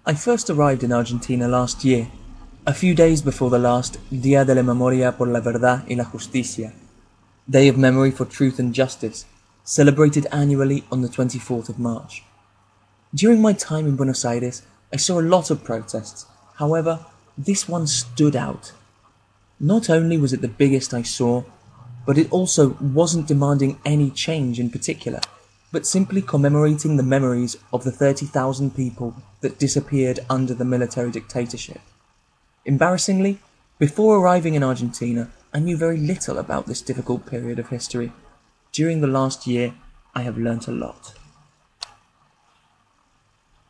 I first arrived in Argentina last year, a few days before the last Día de la Memoria por la Verdad y la Justicia, Day of Memory for Truth and Justice, celebrated annually on the 24th of March. During my time in Buenos Aires, I saw a lot of protests. However, this one stood out. Not only was it the biggest I saw, but it also wasn't demanding any change in particular, but simply commemorating the memories of the 30,000 people that disappeared under the military dictatorship. Embarrassingly, before arriving in Argentina, I knew very little about this difficult period of history. During the last year, I have learnt a lot.